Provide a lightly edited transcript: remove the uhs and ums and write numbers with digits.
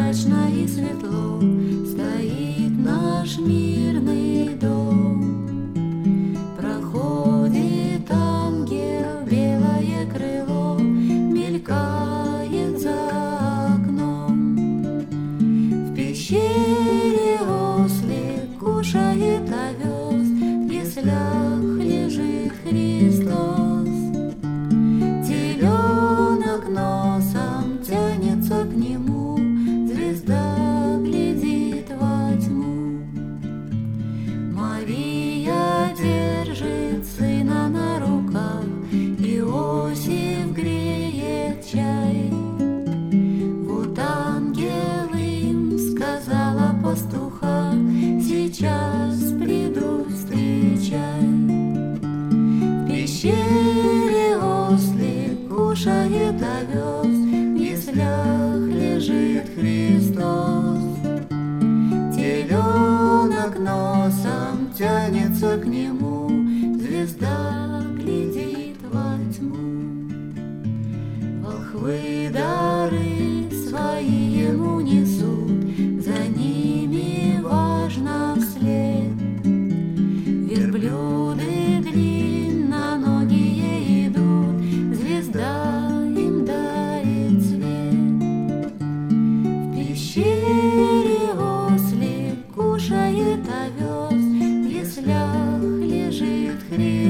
прозрачно и светло стоит наш мирный дом. Проходит ангел, белое крыло мелькает за окном. В пещере ослик кушает овес, в яслях лежит Христос. Теленок носом тянется к нему, звезда глядит во тьму. Мария держит сына на руках, Иосиф греет чай. Вот ангел им сказал о пастухах, сейчас приду встречай. В пещере ослик кушает овес, в яслях лежит Христос. Теленок носом тянется к нему, звезда глядит во тьму. Волхвы дары свои ему несут, за ними важно вслед. Верблюды длинноногие идут, звезда им дарит свет. В пещере ослик кушает овес, в яслях лежит Христос.